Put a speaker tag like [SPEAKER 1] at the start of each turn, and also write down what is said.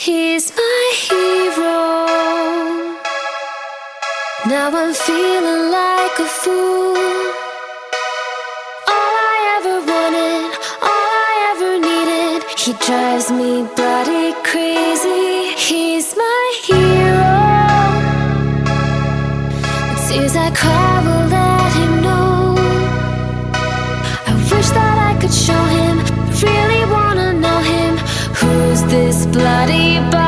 [SPEAKER 1] He's my hero. Now I'm feeling like a fool. All I ever wanted, all I ever needed. He drives me bloody crazy. He's my hero. The tears I cry will let him know. I wish that I could show him, really wanna know him. Who's this bloody